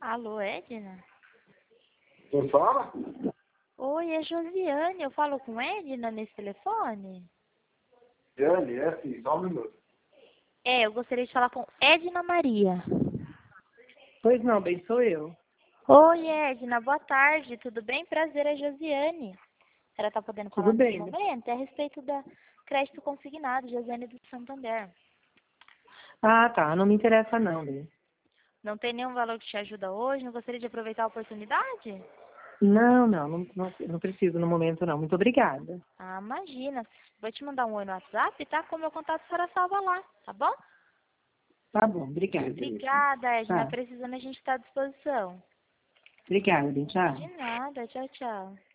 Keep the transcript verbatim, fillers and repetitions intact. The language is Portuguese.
Alô, Edna? Quem fala? Oi, é Josiane. Eu falo com Edna nesse telefone? Jane, é sim, só um minuto. É, eu gostaria de falar com Edna Maria. Pois não, bem, sou eu. Oi, Edna. Boa tarde. Tudo bem? Prazer, é Josiane. A senhora está podendo falar Tudo nesse bem. momento? É a respeito da crédito consignado, Josiane do Santander. Ah, tá. Não me interessa não, bem. Não tem nenhum valor que te ajuda hoje? Não gostaria de aproveitar a oportunidade? Não, não, não, não, não preciso no momento não. Muito obrigada. Ah, imagina. Vou te mandar um oi no WhatsApp, tá? Com o meu contato, a senhora salva lá, tá bom? Tá bom, obrigada. Obrigada, Edna. Tá. Precisando, a gente está à disposição. Obrigada, bem, tchau. De nada. Tchau, tchau.